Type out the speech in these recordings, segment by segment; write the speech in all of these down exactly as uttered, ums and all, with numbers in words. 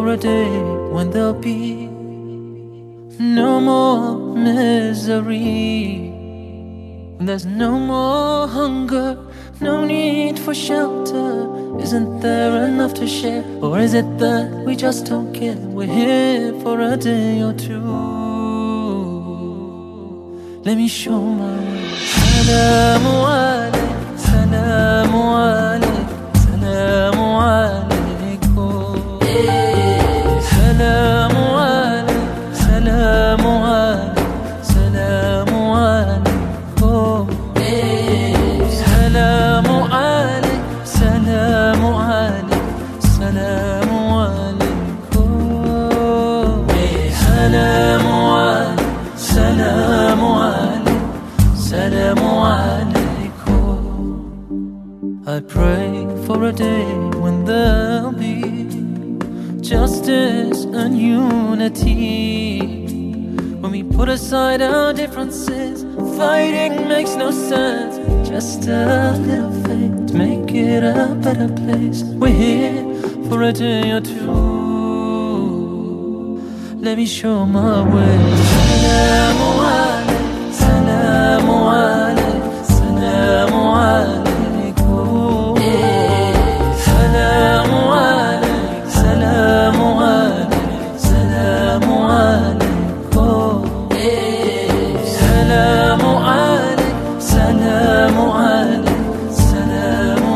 a day when there'll be no more misery, when there's no more hunger, no need for shelter. Isn't there enough to share? Or is it that we just don't care? We're here for a day or two. Let me show my way. Salamu alayk, salamu alayk, salamu alaykum. Salamu alayk, salamu alayk, salamu alaykum. Salamu alayk, salamu alayk, salamu alaykum. Salamu alayk, salamu alayk, salamu alaykum. I pray for a day when there'll be justice and unity, when we put aside our differences. Fighting makes no sense. Just a little faith to make it a better place. We're here for a day or two. Let me show my way. Salamu alayk, salamu alayk, salamu alaykum. Salamu alayk, salamu alayk, salamu alaykum. Salamu alayk, salamu alayk, salamu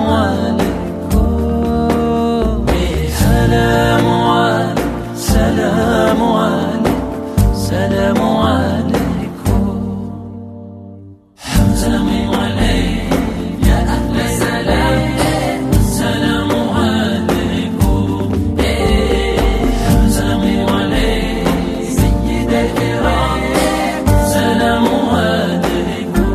alaykum. Salamu alayk, salamu alayk, salamu alaykum. Salamu alayk, ya ahla salam. Salamu alaykum. Salamu alayk, sayyid al-kiram. Salamu alaykum.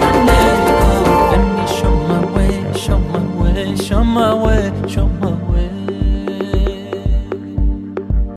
Show my way, show my way.